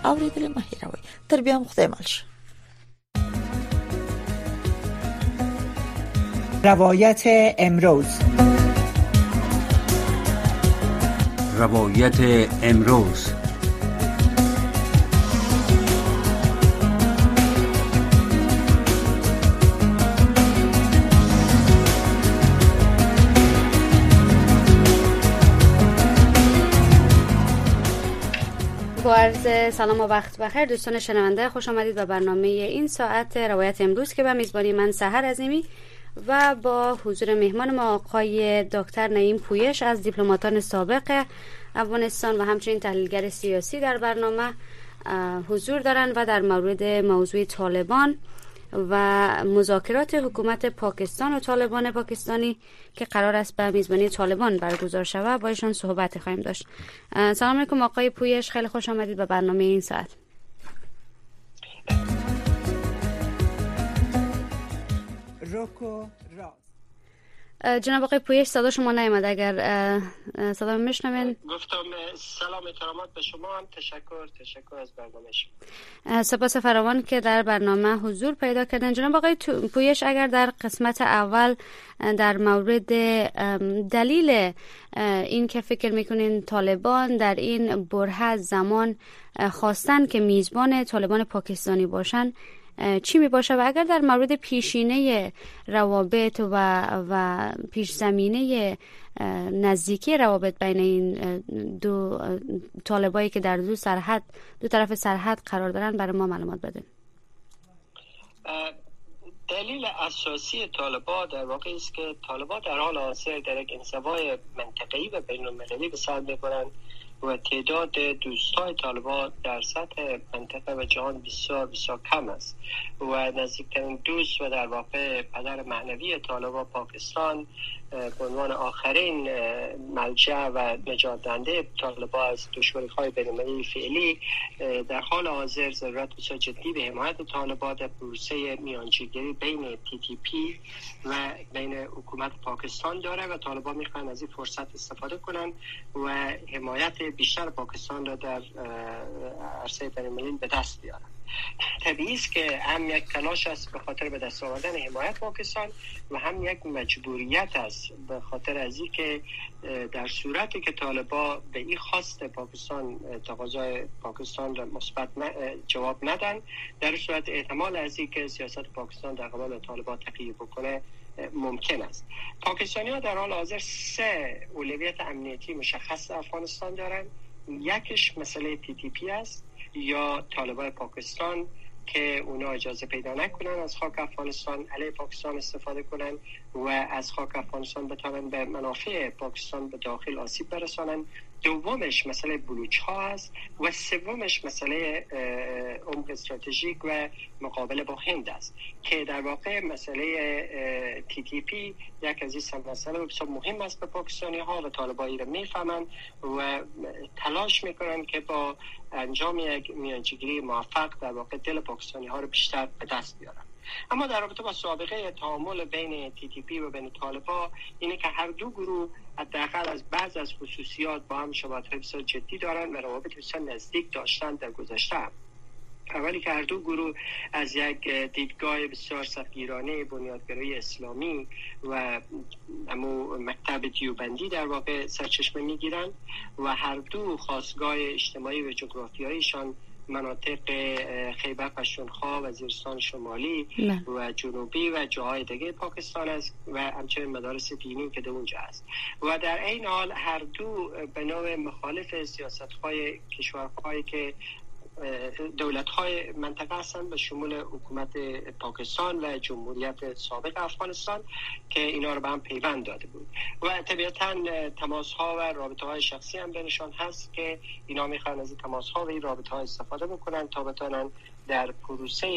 اوریدل مه هیروئ. تر بیا هم خدای مل شه. روایت امروز. روایت امروز. با عرض سلام و وقت بخیر دوستان شنونده، خوش آمدید به برنامه این ساعت روایت امروز که به میزبانی من سحر عظیمی و با حضور مهمان ما آقای دکتر نعیم پویش از دیپلماتان سابق افغانستان و همچنین تحلیلگر سیاسی در برنامه حضور دارند و در مورد موضوع طالبان و مذاکرات حکومت پاکستان و طالبان پاکستانی که قرار است به میزبانی طالبان برگزار شود با ایشان صحبت خواهیم داشت. سلام علیکم آقای پویش، خیلی خوش آمدید به برنامه این ساعت. روکو راز. جناب آقای پویش صدا شما نیامد، اگر صدا میشنوین. گفتم سلام کرامات به شما، هم تشکر از برنامه شما. سپاس فراوان که در برنامه حضور پیدا کردن. جناب آقای پویش اگر در قسمت اول در مورد دلیل این که فکر میکنین طالبان در این بره زمان خواستن که میزبان طالبان پاکستانی باشن چی می باشه و اگر در مورد پیشینه روابط و پیش زمینه نزدیکی روابط بین این دو طالبایی که در دو طرف سرحد قرار دارن برای ما معلومات بدین. دلیل اساسی طالبان در واقع است که طالبان در حال حاضر در یک انزوای منطقه‌ای و بین‌المللی به سر می‌برند و تعداد دوستای طالبان در سطح منطقه و جهان بسیار کم است و نزدیکترین دوست و در واقع پدر معنوی طالبان پاکستان به عنوان آخرین ملجأ و نجات دهنده طالبان از دشواری‌های بین‌المللی فعلی در حال حاضر ضرورت بسیار جدی به حمایت طالبان در پروسه میانجیگری بین TTP و بین حکومت پاکستان داره و طالبان میخوان از این فرصت استفاده کنن و حمایت بیشتر پاکستان را در عرصه بین‌المللی به دست بیارن. طبیعی است که هم یک تلاش است به خاطر به دست آوردن حمایت پاکستان و هم یک مجبوریت است به خاطر از این که در صورتی که طالبان به این خواست پاکستان تقاضای پاکستان را مثبت جواب ندن، در صورت احتمال از این که سیاست پاکستان در قبال طالبان تغییر بکنه ممکن است. پاکستانی‌ها در حال حاضر 3 اولویت امنیتی مشخص افغانستان دارند. یکیش مسئله TTP است یا طالبان پاکستان که اونا اجازه پیدا نکنن از خاک افغانستان علیه پاکستان استفاده کنن و از خاک افغانستان بتونن به منافع پاکستان به داخل آسیب برسانن. دومش مسئله بلوچ ها است و سومش مسئله عمق استراتژیک و مقابله با هند است که در واقع مسئله TTP یک از این مسئله بسیار مهم است به پاکستانی ها و طالبانی را میفهمند و تلاش میکنند که با انجام یک میانجیگری موفق در واقع دل پاکستانی ها رو بیشتر به دست بیارن. اما در رابطه با سابقه تعامل بین TTP و بین طالبان اینه که هر دو گروه حداقل از بعض از خصوصیات با هم شباهت‌های بسیار جدی دارن و روابط بسیار نزدیک داشتن در گذشته. اولی که هر دو گروه از یک دیدگاه بسیار سفیرانه بنیادگرایی اسلامی و مکتب دیوبندی در واقع سرچشمه میگیرن و هر دو خاستگاه اجتماعی و جغرافیاییشان مناطق خیبر پختونخوا، وزیرستان شمالی و جنوبی و جاهای دیگه پاکستان است و همچنین مدارس دینی که در اونجا است و در این حال هر دو به نوع مخالف سیاست‌های کشورهایی که دولت‌های منطقه هستند به شمول حکومت پاکستان و جمهوریت سابق افغانستان که اینا رو به هم پیوند داده بود و طبیعتاً تماس‌ها و رابطه‌های شخصی هم بینشان هست که اینا می‌خوان از این تماس‌ها و این رابطه‌ها استفاده بکنن تا بتونن در پروسه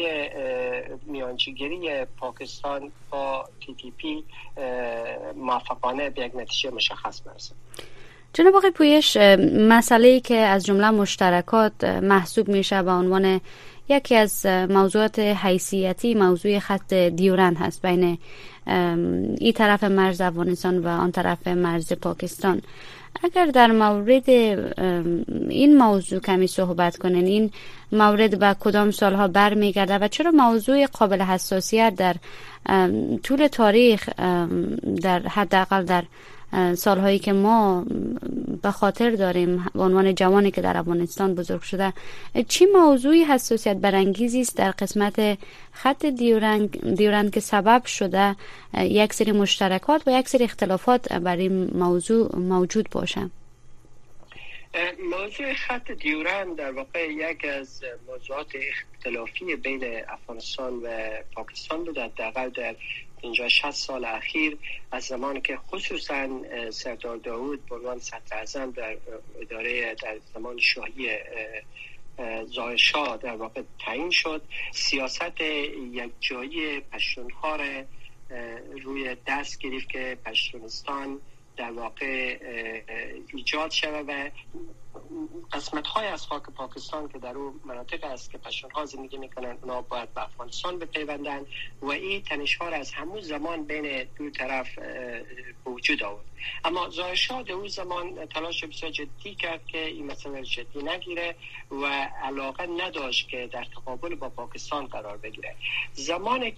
میانجیگری پاکستان با TTP موفقانه به یک نتیجه مشخص برسن. جناب آقای پویش، مسئله‌ای که از جمله مشترکات محسوب میشه به عنوان یکی از موضوعات حیثیتی موضوع خط دیورند هست بین این طرف مرز افغانستان و آن طرف مرز پاکستان. اگر در مورد این موضوع کمی صحبت کنین، این مورد به کدام سالها برمیگرده و چرا موضوع قابل حساسیت در طول تاریخ، در حداقل در سالهایی که ما به خاطر داریم به عنوان جوانی که در افغانستان بزرگ شده، چی موضوعی حساسیت برانگیزی است در قسمت خط دیورند که سبب شده یک سری مشترکات و یک سری اختلافات بر این موضوع موجود باشه؟ موضوع خط دیورند در واقع یک از موضوعات اختلافی بین افغانستان و پاکستان بود، حداقل در 50-60 سال اخیر، از زمانی که خصوصا سردار داود به عنوان صدراعظم در اداره در زمان شاهی ظاهر شاه در واقع تعیین شد، سیاست یک جایی پشتونها را روی دست گرفت که پشتونستان در واقع ایجاد شود و قسمت های از خاک پاکستان که در اون مناطق است که پشتونها زندگی میکنن اونا باید به افغانستان بپیوندن و این تنش‌ها از همون زمان بین دو طرف وجود آورد. اما ظاهر شاه در اون زمان تلاش بسیار جدی کرد که این مسئله جدی نگیره و علاقه نداشت که در تقابل با پاکستان قرار بگیره. زمانی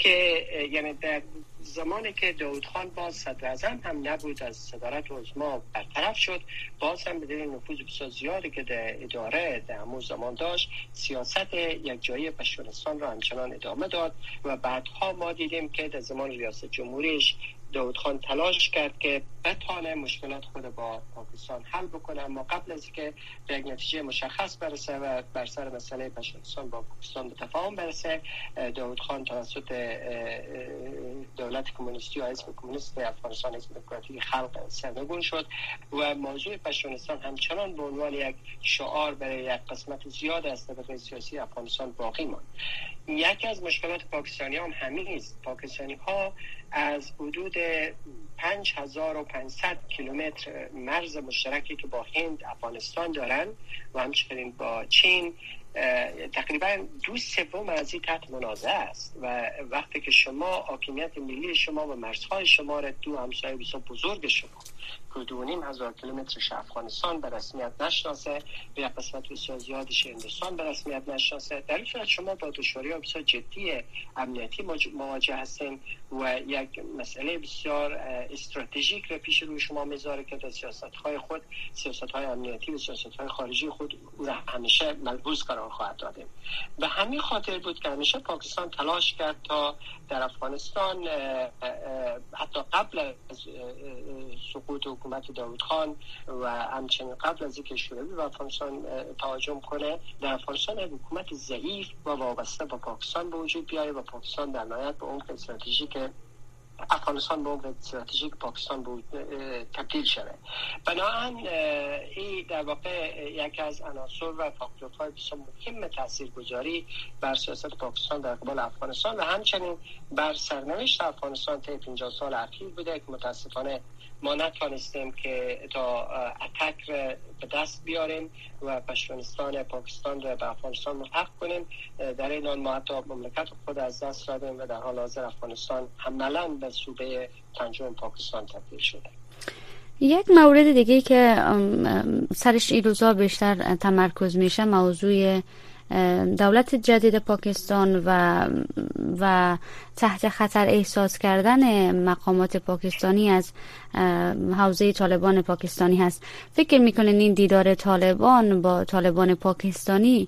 که داود خان باز صدراعظم هم نبود، از صدارت عظما برطرف شد، باز هم بدون نفوذ بسیار زیادی که در اداره در همون زمان داشت، سیاست یک جایی پشتونستان را همچنان ادامه داد و بعدها ما دیدیم که در زمان ریاست جمهوریش داود خان تلاش کرد که بتانه مشکلات خود با پاکستان حل بکنه، اما قبل از که به یک نتیجه مشخص برسه و بر سر مسئله پشتونستان با پاکستان به تفاهم برسه، داود خان توسط دولت کمونیستی و حزب کمونیست افغانستان، حزب دموکراتیک خلق، سرنگون شد و موضوع پشتونستان همچنان به عنوان یک شعار برای یک قسمت زیاد از طبقه سیاسی افغانستان باقی ماند. یکی از مشکلات پاکستانی هم همین است. پاکستانی ها از حدود 5500 کیلومتر مرز مشترکی که با هند، افغانستان دارن و همچنین با چین، تقریبا 2/3 از این تحت منازعه است و وقتی که شما حاکمیت ملی شما و مرزهای شما را دو همسایه بسیار بزرگ شما که 2,500 کیلومترش افغانستان به رسمیت نشناسه و یک قسمت بسیار زیادش هندوستان به رسمیت نشناسه، در این صورت شما با دشواری‌های بسیار جدی امنیتی مواجه هستین و یک مسئله بسیار استراتژیک را پیش روی شما میذاره که در سیاست‌های خود، سیاست‌های امنیتی و سیاست‌های خارجی خود او را همیشه ملحوظ قرار خواهد دادیم. به همین خاطر بود که همیشه پاکستان تلاش کرد تا در افغانستان حتی قبل از سقوط حکومت داود خان و همچنین قبل از اینکه شوروی به افغانستان تهاجم کنه، در افغانستان یک حکومت ضعیف و وابسته به پاکستان به وجود بیاید و پاکستان در نهایت به عمق استراتژیک افغانستان به عمق استراتژیک پاکستان بود تبدیل شده. بنابراین این در واقع یکی از عناصر و فاکتورهای بسیار مهم تاثیرگذاری بر سیاست پاکستان در قبال افغانستان و همچنین بر سرنوشت افغانستان طی 50 سال اخیر بوده که متاسفانه ما نتوانستیم که تا اتک را به دست بیاریم و پشتونستان پاکستان را به افغانستان ملحق کنیم. در این حال ما حتی مملکت خود از دست دادیم و در حال حاضر افغانستان عملاً به صوبه پنجم پاکستان تبدیل شده. یک مورد دیگه که سرش این روزا بیشتر تمرکز میشه موضوع دولت جدید پاکستان و تحت خطر احساس کردن مقامات پاکستانی از حوزه طالبان پاکستانی هست. فکر میکنین این دیدار طالبان با طالبان پاکستانی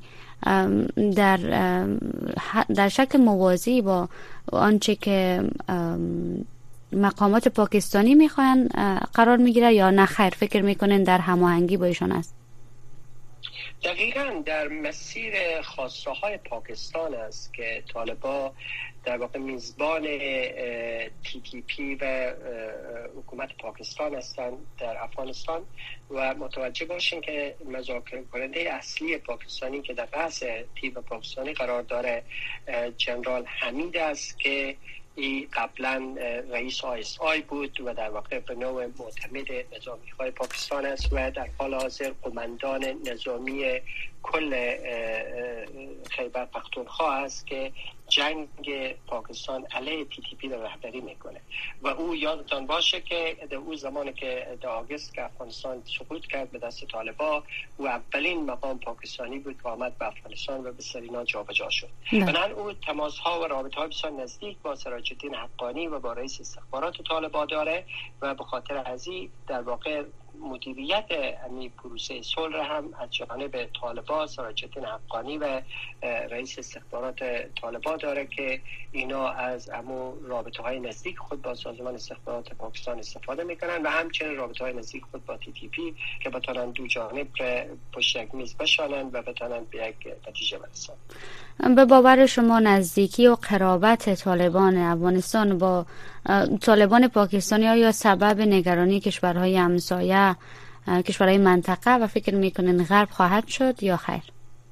در شکل موازی با آنچه که مقامات پاکستانی میخوان قرار میگیره یا نه خیر فکر میکنین در هماهنگی با ایشان است؟ دقیقاً در مسیر خواسته های پاکستان است که طالبان در واقع میزبان TTP و حکومت پاکستان هستند در افغانستان و متوجه باشین که مذاکره کننده اصلی پاکستانی که در رأس تیم پاکستانی قرار داره جنرال حمید است که ای قبلا رئیس ISI بود و در واقع به نوع معتمد نظامی های پاکستان است و در حال حاضر قماندان نظامی کل خیبر پختونخوا است که جنگ پاکستان علیه TTP را رهبری میکنه و او یادتان باشه که در اون زمانی که در آگوست که افغانستان سقوط کرد به دست طالبان، او اولین مقام پاکستانی بود که آمد به افغانستان و به سرینا جابجا شد. بنابراین او تماس ها و رابطه های بسیار نزدیک با سراج الدین حقانی و با رئیس استخبارات طالبان داره و به خاطر ازی در واقع مدیریت امی پروسه صلح را هم از جانب طالبان، سراج الدین حقانی و رئیس استخبارات طالبان داره که اینا از امو رابطه های نزدیک خود با سازمان استخبارات پاکستان استفاده میکنن و همچنین رابطه های نزدیک خود با TTP که بتونن دو جانب پشت یک میز بشانن و بتونن به یک نتیجه برسن. به باور شما نزدیکی و قرابت طالبان افغانستان با طالبان پاکستانی آیا سبب نگرانی کشورهای همسایه، کشورهای منطقه و فکر میکنین غرب خواهد شد یا خیر؟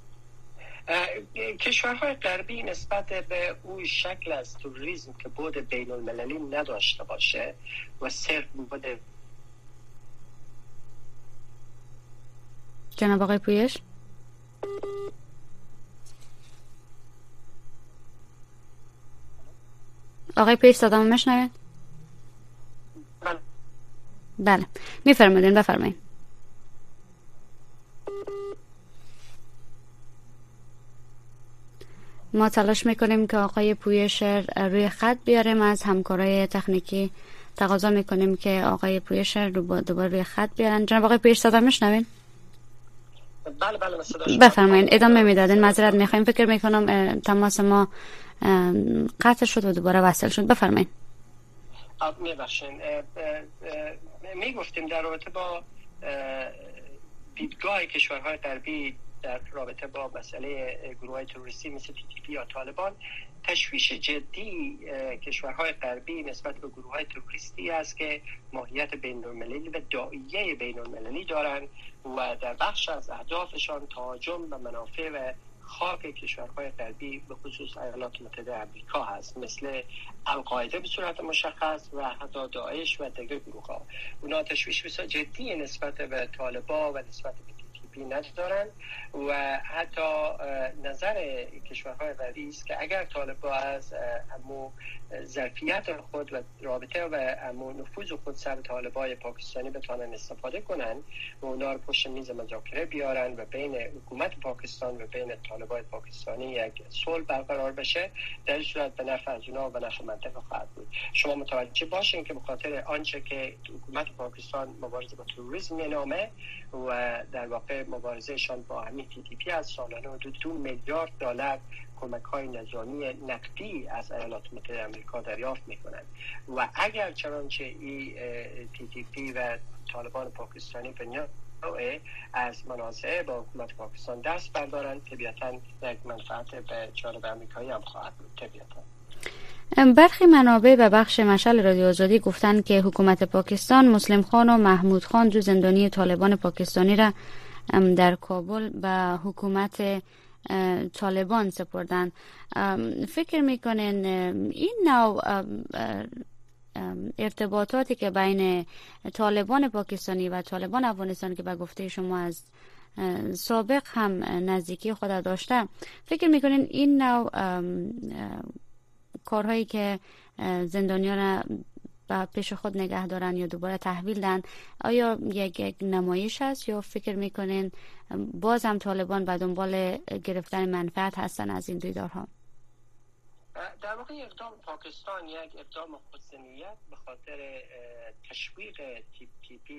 کشورهای غربی نسبت به اون شکل از تروریسم که بود بین المللی نداشته باشه و صرف بود. جناب آقای پویش؟ آقای پویش صدامو میشنوین؟ بله میفرمایید، بفرمایید. ما تلاش میکنیم که آقای پویشر روی خط بیاریم. از همکارای تکنیکی تقاضا میکنیم که آقای پویشر دوباره روی خط بیارن. جناب آقای پویش صدا میشنوین؟ بله بفرمایید، ادامه میدادین. معذرت میخوایم، فکر میکنم تماس ما قطع شد و دوباره وصل شد. بفرمایید. میبخشین، میگفتیم در رابطه با دیدگاه کشورهای غربی در رابطه با مسئله گروه‌های تروریستی مثل TTP یا طالبان، تشویش جدی کشورهای غربی نسبت به گروه‌های تروریستی است که ماهیت بین‌المللی و داعیه بین‌المللی دارند و در بخش از اهدافشان تهاجم و منافع و خاک کشورهای غربی به خصوص ایالات متحده آمریکا هست، مثل القاعده به صورت مشخص و حتی داعش و دیگر گروه‌ها. اونا تشویش بسیار جدی نسبت به طالبان و نسبت به TTP ندارن و حتی نظر کشورهای غربی است که اگر طالبان از امو ظرفیت خود و رابطه و امو نفوذ خود سر طالبان پاکستانی بتوانن استفاده کنن و اونا رو پشت میز مذاکره بیارن و بین حکومت پاکستان و بین طالبان پاکستانی یک صلح برقرار بشه، در این صورت به نفع از اونا و به نفع منطقه خواهد بود. شما متوجه باشین که به خاطر آنچه که حکومت پاکستان مبارزه با تروریسم مینامه و در واقع مبارزهشان با همین TTP از سالانه حدود 2 میلیارد دلار کمک‌های نظامی نقدی از ایالات متحده آمریکا دریافت می‌کنند و اگر چنانچه این TTP و طالبان پاکستانی به نوع از منازعه با حکومت پاکستان دست بردارند، طبیعتاً یک منفعت به جانب آمریکایی هم خواهد بود. طبیعتاً برخی منابع به بخش مشعل رادیو آزادی گفتند که حکومت پاکستان مسلم خان و محمود خان، دو زندانی طالبان پاکستانی را در کابل به حکومت طالبان سپردن. فکر میکنین این نوع ارتباطاتی که بین طالبان پاکستانی و طالبان افغانستان که به گفته شما از سابق هم نزدیکی خود داشته، فکر میکنین این نوع کارهایی که زندانیان و پیش خود نگه دارن یا دوباره تحویل دن، آیا یک نمایش است یا فکر میکنین باز هم طالبان به دنبال گرفتن منفعت هستن از این دیدارها؟ در واقع اقدام پاکستان یک اقدام خودنیت به خاطر تشویق TTP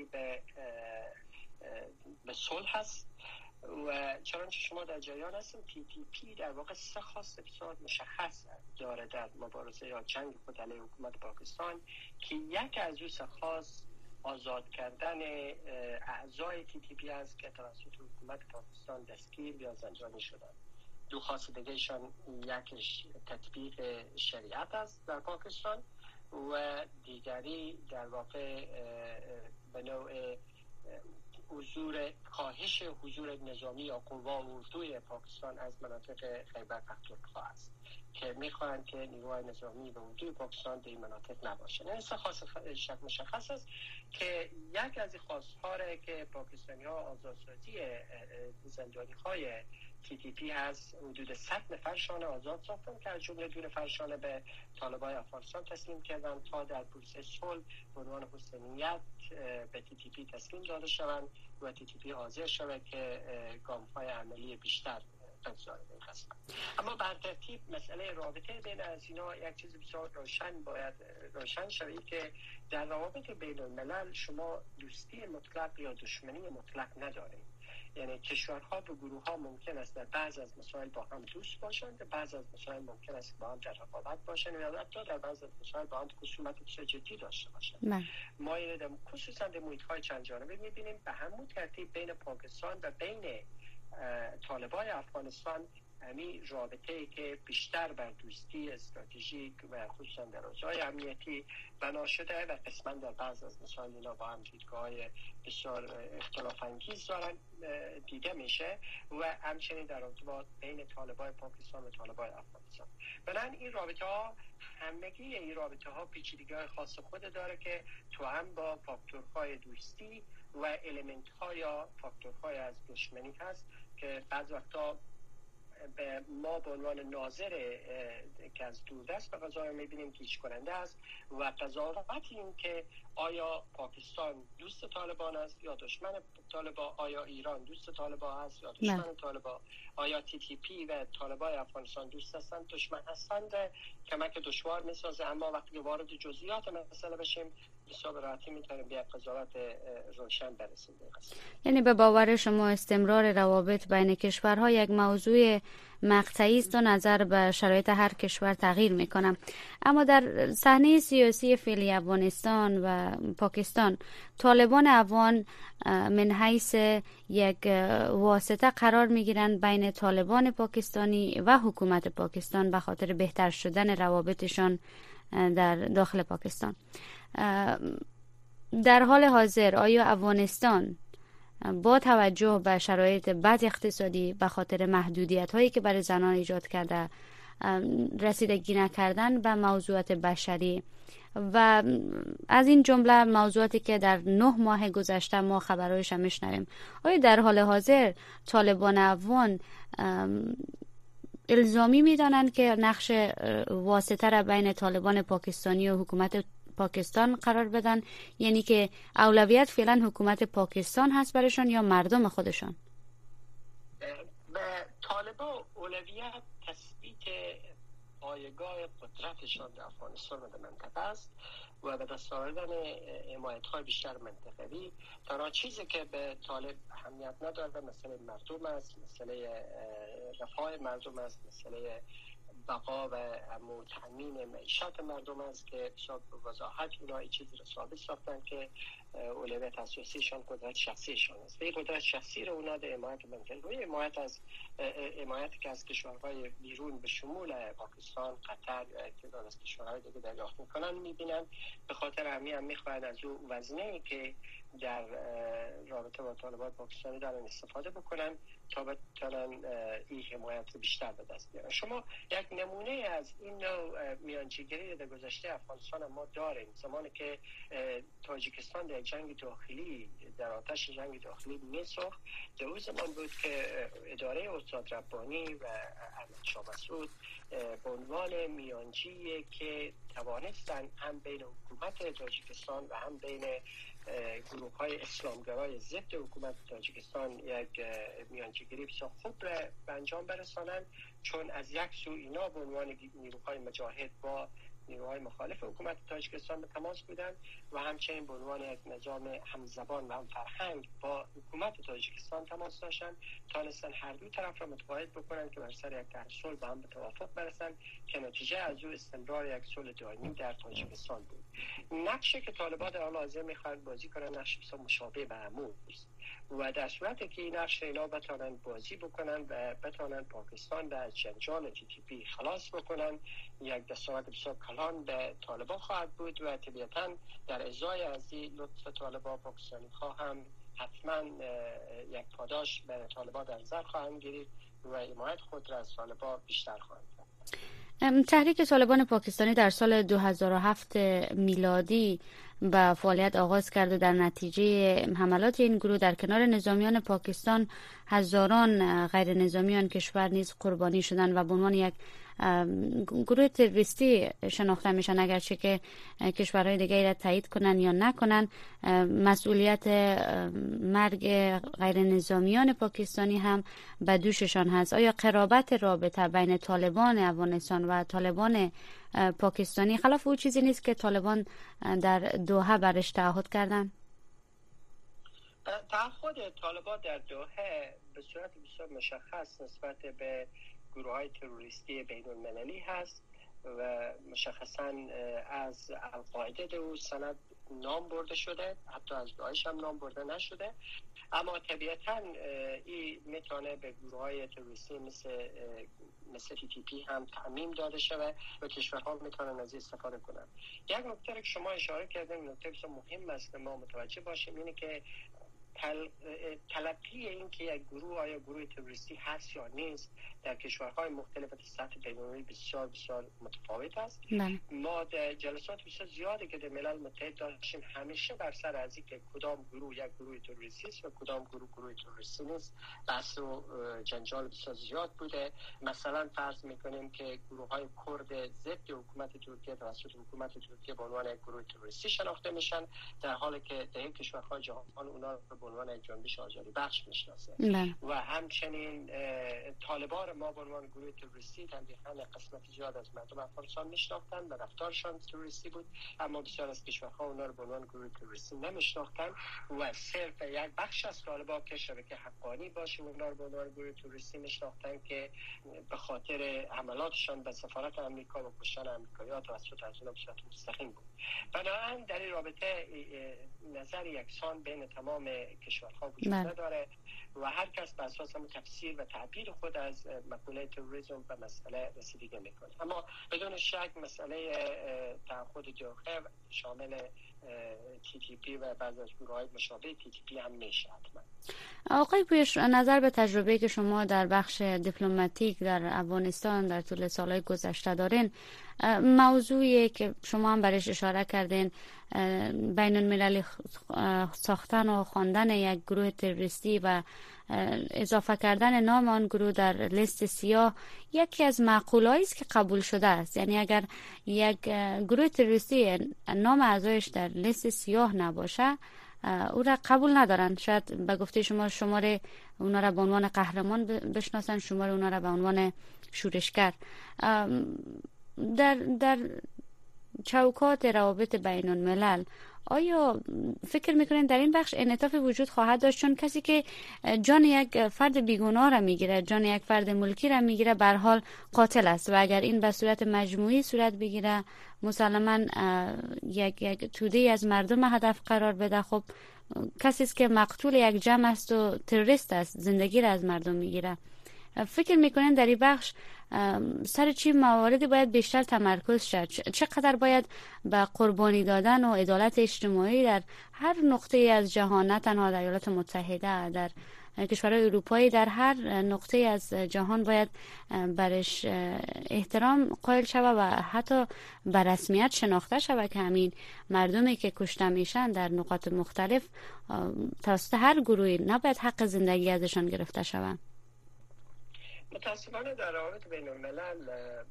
به صلح هست و چنانچه شما در جریان هستیم TTP در واقع سه خواست بسیار مشخص داره در مبارزه یا جنگ خود علیه حکومت پاکستان که یک از اون سه خواست آزاد کردن اعضای TTP است که توسط حکومت پاکستان دستگیر یا زندانی شدند. دو خواست دیگهشان یکیش تطبیق شریعت است در پاکستان و دیگری در واقع به نوع کاهش حضور نظامی یا قوا و اردوی پاکستان از مناطق خیبر پختونخوا است که میخواهند که نیروهای نظامی و اردوی پاکستان در این مناطق نباشند. این سه خواست مشخص است که یک از این خواست‌ها که پاکستانی ها آزادسازی زندانی های TTP هست حدود 100 نفرشان آزاد ساختن که از جمله 2 نفرشان به طالبان افغانستان تسلیم کردن تا در پروسه صلح به عنوان حسینیت به TTP تسلیم داده شوند و TTP حاضر شود که گام‌های عملی بیشتر بگذاره هستن. اما بر ترتیب مسئله رابطه بین از اینا یک چیز بسیار روشن شوید که در روابط بین الملل شما دوستی مطلق یا دشمنی مطلق ندارید. یعنی کشورها و گروه ها ممکن است در بعض از مسائل با هم دوست باشند، در بعض از مسائل ممکن است با هم در رقابت باشند یا حتی در بعض از مسائل با هم خصومت بسیار جدی داشته باشند. ما اینو خصوصا در محیط های چند جانبه می‌بینیم. به همون ترتیب بین پاکستان و بین طالبان افغانستان همین رابطه‌ای که بیشتر بر دوستی استراتژیک و خصوصا در حوزه‌های امنیتی بنا شده و قسما در بعض از مسائل اینا با هم دیدگاه‌های بسیار اختلاف انگیز دارن دیده میشه و همچنین در ارتباط بین طالبان پاکستان و طالبان افغانستان. بنابراین این رابطه‌ها همگی این رابطه‌ها پیچیدگی‌های خاص خود داره که تو هم با فاکتورهای دوستی و المنت‌ها یا فاکتورهای از دشمنی هست که بعض وقتا به ما به عنوان ناظر که از دوردست به قضایا میبینیم گیج کننده است و قضاوت این که آیا پاکستان دوست طالبان است یا دشمن طالبان، آیا ایران دوست طالبان است یا دشمن طالبان، آیا TTP و طالبان افغانستان دوست هستند دشمن هستند کمک دشوار میسازه. اما وقتی وارد جزئیات مسئله بشیم بسیار راحتی میتونیم به قضاوت روشن برسیم. یعنی به باور شما استمرار روابط بین کشورها یک موضوع مقطعی است و نظر به شرایط هر کشور تغییر میکنه. اما در صحنه سیاسی فعلی افغانستان و پاکستان طالبان افغان من حیث یک واسطه قرار میگیرند بین طالبان پاکستانی و حکومت پاکستان به خاطر بهتر شدن روابطشان در داخل پاکستان. در حال حاضر آیا افغانستان با توجه به شرایط بد اقتصادی به خاطر محدودیت هایی که برای زنان ایجاد کرده، رسیدگی نکردن به موضوعات بشری و از این جمله موضوعاتی که در 9 ماه گذشته ما خبرهایش میشنویم، آیا در حال حاضر طالبان افغان الزامی میدانند که نقش واسطه را بین طالبان پاکستانی و حکومت پاکستان قرار بدن، یعنی که اولویت فعلا حکومت پاکستان هست برشان یا مردم خودشان؟ به طالبان اولویت تثبیت پایگاه قدرتشان در افغانستان و در منطقه است و به دست آوردن حمایت‌های بیشتر منطقوی. تنها چیزی که به طالب اهمیت نداره مسئله مردم است، مسئله رفاه مردم است، مسئله بقا و تامین معیشت مردم است که به وضاحت اونا این چیزی رو ثابت ساختن که اولویت اساسیشان قدرت شخصیشان است. این قدرت شخصی رو اونا در حمایت منطقوی، حمایت که از کشورهای بیرون به شمول پاکستان، قطر و تعداد از کشورهای دیگه دریافت میکنن میبینن. به خاطر همین هم میخواهند از او وزنه‌ای که در رابطه با طالبان پاکستانی دارن استفاده بکنن تا بتونن این حمایت بیشتر به دست بیارن. شما یک نمونه از این نوع میانجیگری در گذشته افغانستان ما داریم. زمانی که تاجیکستان در جنگ داخلی، در آتش جنگ داخلی میسوخت، در اون زمان بود که اداره استاد ربانی و احمد شاه مسعود به عنوان میانجی که توانستن هم بین حکومت تاجیکستان و هم بین گروه های اسلامگرای ضد حکومت تاجیکستان یک میانجیگری بسیار خوب به انجام برسانند، چون از یک سو اینا به عنوان نیروهای مجاهد با نیروهای مخالف حکومت تاجیکستان به تماس بودند و همچنین به عنوان یک نظام همزبان و هم فرهنگ با حکومت تاجیکستان تماس داشتند، تانستن هر دو طرف را متقاعد بکنند که بر سر یک طرح صلح با هم به توافق برسند که نتیجه از او استمرار یک صلح دائمی در تاجیکستان بود. نقشی که طالبان در حال حاضر می‌خواهند بازی کنند نقش بسیار مشابه به همون است و در صورتی که این نقش اینا بتونن بازی بکنن و بتونن پاکستان در جنجال TTP خلاص بکنن، یک دستاورد بسیار کلان به طالبان خواهد بود و طبیعتاً در ازای از این لطف طالبان پاکستانی هم حتما یک پاداش به طالبان در نظر خواهند گرفت و حمایت خود را از طالبان بیشتر خواهند کرد. تحریک طالبان پاکستانی در سال 2007 میلادی به فعالیت آغاز کرد و در نتیجه حملات این گروه در کنار نظامیان پاکستان هزاران غیر نظامیان کشور نیز قربانی شدند و به عنوان یک گروه تروریستی شناخته میشن، اگرچه که کشورهای دیگه را تایید کنن یا نکنن. مسئولیت مرگ غیر نظامیان پاکستانی هم به دوششان هست. آیا قرابت رابطه بین طالبان افغانستان و طالبان پاکستانی خلاف او چیزی نیست که طالبان در دوحه برش تعهد کردن؟ تعهد طالبان در دوحه به صورت بسیار مشخص نسبت به گروه های تروریستی بین المللی هست و مشخصا از القاعده او سند نام برده شده، حتی از داعش هم نام برده نشده، اما طبیعتا این میتونه به گروه های تروریستی مثل TTP هم تعمیم داده شده و کشورها میتونن از استفاده کنن. یک نکته که شما اشاره کردین، نکته بسیار مهم است که ما متوجه باشیم، اینه که تلقی این که یک گروه آیا گروه تروریستی هست یا نیست در کشورهای مختلف سطح بین‌المللی بسیار بسیار متفاوت است. ما در جلسات بسیار زیادی که در ملل متحد داشتیم همیشه بر سر از این که کدام گروه یک گروه تروریستی است و کدام گروه تروریستی نیست بحث و جنجال بسیار زیاد بوده. مثلا فرض میکنیم که گروه های کرد ضد حکومت ترکیه توسط حکومت ترکیه به عنوان گروه تروریستی شناخته میشن، در حالی که در کشورهای جهان اونا به عنوان جنبش آزادی بخش میشناسه. و همچنین طالبان ما به عنوان گروه تروریستی طبعاً قسمت زیاد از مردم افغانستان میشناختن و رفتارشان تروریستی بود، اما بسیار از کشورها اونا رو به عنوان گروه تروریستی نمیشناختن و صرف یک بخش از طالبان که شبکه حقانی باشه اونا رو به عنوان گروه تروریستی میشناختن که به خاطر حملاتشان به سفارت آمریکا و کشتن آمریکایی‌ها توسط از اونها به صورت مستقیم بود. بنابراین در این رابطه نظر یکسان بین تمام کشورها وجود نداره و هر کس به اساس تفسیر و تعبیر خود از مقوله تروریسم و مسئله رسیدگی میکنه. اما بدون شک مسئله تعهد دوحه شامل TTP و بعض از گروه‌های مشابه TTP هم میشه حتما. آقای پویش، نظر به تجربه‌ای که شما در بخش دیپلماتیک در افغانستان در طول سالهای گذشته دارین، موضوعی که شما هم برش اشاره کردین، بین المللی ساختن و خواندن یک گروه تروریستی و اضافه کردن نام آن گروه در لیست سیاه، یکی از معقوله‌ای است که قبول شده است. یعنی اگر یک گروه تروریستی نام اعضایش در لیست سیاه نباشه او را قبول ندارن. شاید به گفته شما شماره اونا را به عنوان قهرمان بشناسن، شماره اونا را به عنوان شورشگر. در چوکات روابط بین الملل آیا فکر میکنین در این بخش انعطاف وجود خواهد داشت؟ چون کسی که جان یک فرد بیگناه را میگیره، جان یک فرد ملکی را میگیره، به هر حال قاتل است و اگر این به صورت مجموعی صورت بگیره مسلما یک توده از مردم هدف قرار بده. خب کسی است که مقتول یک جمع است و تروریست است، زندگی را از مردم میگیره. فکر میکنین در این بخش سر چی مواردی باید بیشتر تمرکز شد؟ چقدر باید به قربانی دادن و عدالت اجتماعی در هر نقطه از جهان، نه تنها در ایالات متحده، در کشورهای اروپایی، در هر نقطه از جهان باید برش احترام قائل شود و حتی به رسمیت شناخته شود که همین مردمی که کشته میشن در نقاط مختلف توسط هر گروهی نباید حق زندگی ازشان گرفته شود. متاسفانه در روابط بین الملل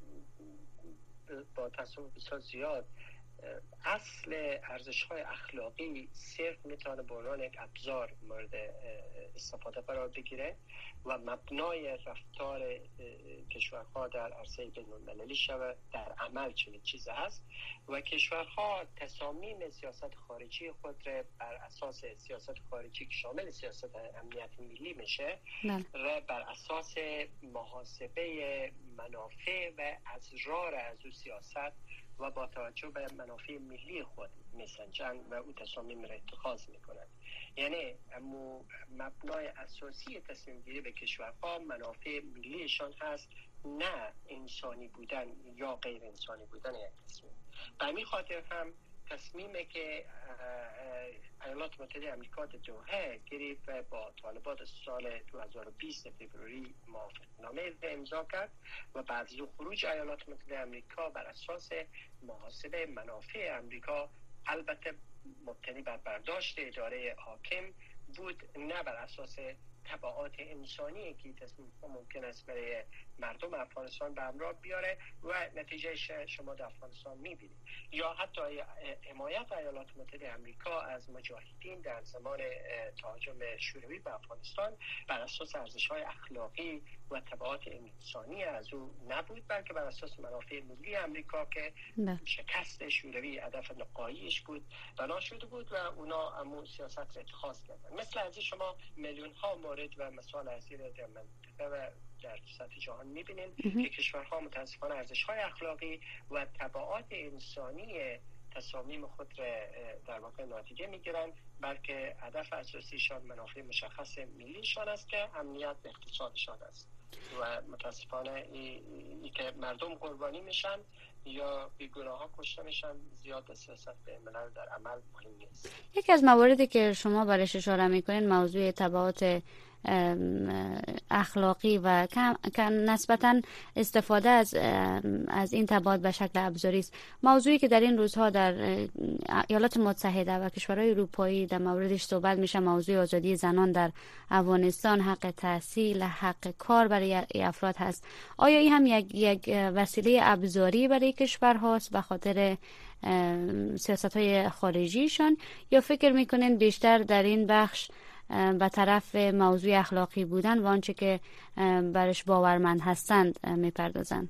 با تأثیر بسیار زیاد اصل ارزش‌های اخلاقی صرف میتونه به عنوان یک ابزار مورد استفاده قرار بگیره و مبنای رفتار کشورها در عرصه بین‌المللی شود. در عمل چنین چیزی هست و کشورها تصامیم سیاست خارجی خود را بر اساس سیاست خارجی که شامل سیاست امنیت ملی میشه و بر اساس محاسبه منافع و اضرار از اون سیاست و با توجه به منافع ملی خود میسنجن و او تصامیم را اتخاذ میکنند. یعنی مبنای اساسی تصمیم گیری به کشورها منافع ملیشان هست، نه انسانی بودن یا غیر انسانی بودن یک تصمیم. به همین خاطر هم تصمیمی که ایالات متحده آمریکا در دوحه گرفت و با طالبان سال 2020 فوریه موافقتنامه امضا کرد و بعد از خروج ایالات متحده آمریکا بر اساس محاسبه منافع آمریکا، البته مبتنی بر برداشت اداره حاکم بود، نه بر اساس تبعات انسانی که تصمیم ممکن است برای مردم افغانستان به همراه بیاره و نتیجه شما در افغانستان میبینید. یا حتی حمایت ایالات متحده آمریکا از مجاهدین در زمان تهاجم شوروی به افغانستان بر اساس ارزش‌های اخلاقی و تبعات انسانی از او نبود، بلکه بر اساس منافع ملی آمریکا که شکست شوروی هدف نهاییش بود بنا شده بود و اونا همون سیاست را اتخاذ کردن. مثل از شما میلیون ها مورد و مثال از این در منطقه و در سطح جهان میبینیم که کشورها متاسفانه ارزش‌های اخلاقی و تبعات انسانی تصامیم خود را در واقع نادیده میگیرن، بلکه هدف اساسیشان منافع مشخص ملیشان است که امنیت اقتصادشان است و متاسفانه ای که مردم قربانی میشن یا بیگناه ها کشته میشن زیاد به سیاست به ملل در عمل مهم نیست. یکی از مواردی که شما برایش اشاره میکنین موضوع تبعات اخلاقی و نسبتاً استفاده از این تبعات به شکل ابزاری است. موضوعی که در این روزها در ایالات متحده و کشورهای اروپایی در موردش صحبت میشه موضوع آزادی زنان در افغانستان، حق تحصیل، حق کار برای افراد هست. آیا این هم یک وسیله ابزاری برای کشورهاست به خاطر سیاست‌های خارجیشان، یا فکر میکنین بیشتر در این بخش به طرف موضوع اخلاقی بودن و آنچه که برش باورمند هستند میپردازند؟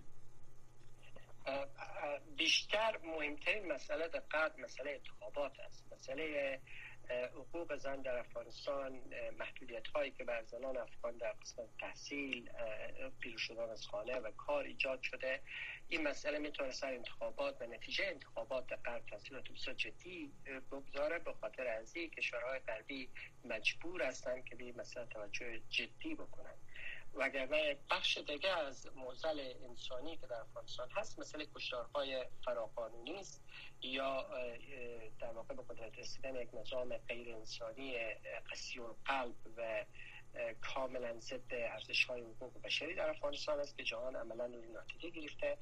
بیشتر مهمترین مسئله در قرب مسئله انتخابات است. مسئله حقوق زن در افغانستان، محدودیت هایی که بر زنان افغان در قسمت تحصیل، بیرون شدن از خانه و کار ایجاد شده، این مسئله میتونه سر انتخابات و نتیجه انتخابات در غرب تاثیرات بسیار جدی بگذاره. به خاطر از این کشورهای غربی مجبور هستند که به این مسئله توجه جدی بکنن. وگرنه بخش دیگه از معضل انسانی که در افغانستان هست مسئله کشتارهای فراقانونی است یا در واقع به قدرت رسیدن یک نظام غیر انسانی قسی القلب و کاملا ضد ارزش‌های حقوق بشری در افغانستان است که جهان عملاً روی نادیده گرفته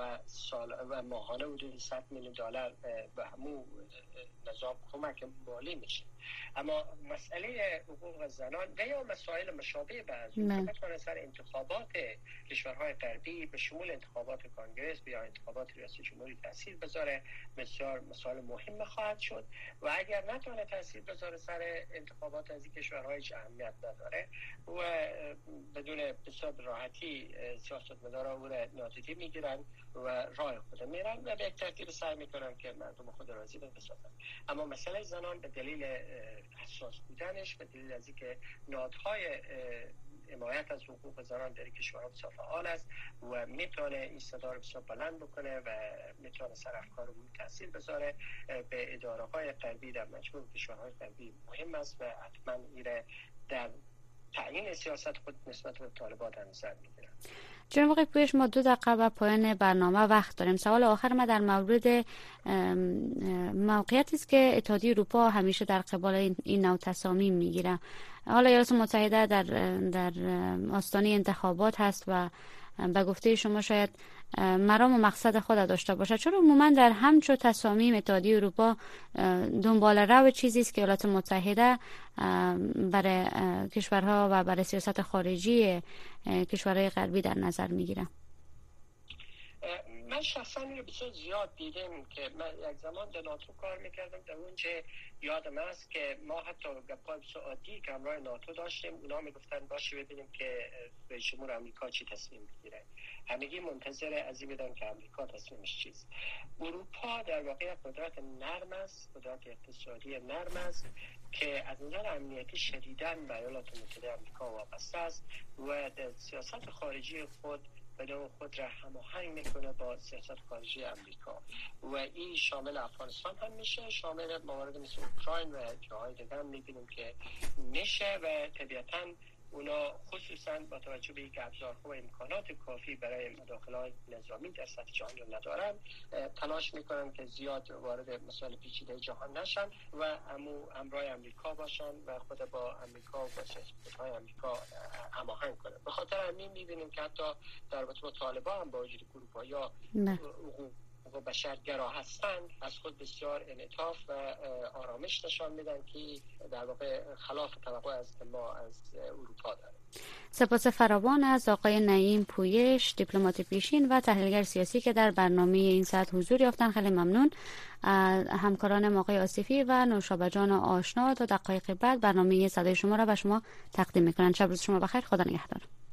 و ماهانه حدود $100 میلیون به همون نظام کمک مالی میشه. اما مسئله حقوق زنان و یا مسائل مشابه به از اون سر انتخابات کشورهای غربی به شمول انتخابات کنگره یا انتخابات ریاست جمهوری تاثیر بذاره بسیار مسائل مهم خواهد شد و اگر نتونه تاثیر بذاره سر انتخابات از این کشورهای اهمیت نداره و بدون بسیار راحتی سیاستمدارا او را نادیده میگیرن و راه خود میرن و به یک ترتیب سعی میکنن که مردم خود راضی بسازن. اما مسئله زنان به دلیل حساس بودنش، به دلیل از اینکه نهادهای حمایت از حقوق زنان در کشورها بسیار فعال است و میتونه این صدا رو بسیار بلند بکنه و میتونه سر افکار رو تاثیر بذاره، به اداره های غربی در مجموع کشورهای غربی مهم است و حتما ایره در تعیین سیاست خود نسبت به طالبان در نظر میگیرن. جناب آقای پویش، ما 2 دقیقه و پایان برنامه وقت داریم. سوال آخر ما در مورد موقعیتی است که اتحادیه اروپا همیشه در قبال این نوع تصامیم میگیره. حالا ایالات متحده در آستانه انتخابات هست و به گفته شما شاید مرام و مقصد خود داشته باشد. چرا عموما در همچو تصامیم اتحادیه اروپا دنبال رو چیزی است که ایالات متحده برای کشورها و برای سیاست خارجی کشورهای غربی در نظر میگیره؟ من شخصا این رو بسیار زیاد دیدم که من یک زمان در ناتو کار میکردم، در اونجا یادم است که ما حتی گپای بسیار عادی که همراه ناتو داشتیم، اونا میگفتن باشه ببینیم که رئیس جمهور آمریکا چی تصمیم بگیره. همگی منتظر از این بدن که آمریکا تصمیمش چیست. اروپا در واقع قدرت نرم است، قدرت اقتصادی نرم است که از نظر امنیتی شدیداً به ایالات متحده آمریکا وابسته است و در سیاست خارجی خود بدون خود را هماهنگ میکنه با سیاست خارجی آمریکا و این شامل افغانستان هم میشه، شامل موارد مثل اوکراین و جاهای دیگه هم میبینیم که میشه و طبیعتاً اونا خصوصاً با توجه به اینکه ابزارها و امکانات کافی برای مداخله‌های نظامی در سطح جهان رو ندارن، تلاش میکنن که زیاد وارد مسائل پیچیده جهان نشن و همراه آمریکا باشن و خود با آمریکا و با سیاست‌های آمریکا هماهنگ کنن. به خاطر همین میبینیم که حتی در رابطه با طالبان هم با وجود اروپا یا بشرگرا هستند از خود بسیار انعطاف و آرامش نشان میدن که در واقع خلاف توقع از ما از اروپا داره. سپاس فراوان از آقای نعیم پویش، دیپلمات پیشین و تحلیلگر سیاسی که در برنامه این ساعت حضور یافتن. خیلی ممنون. همکارانم آقای آصفی و نوشابه جان آشنا تا دقایق بعد برنامه صدای شما را به شما تقدیم میکنن. شب روز شما بخیر. خدا نگهدار.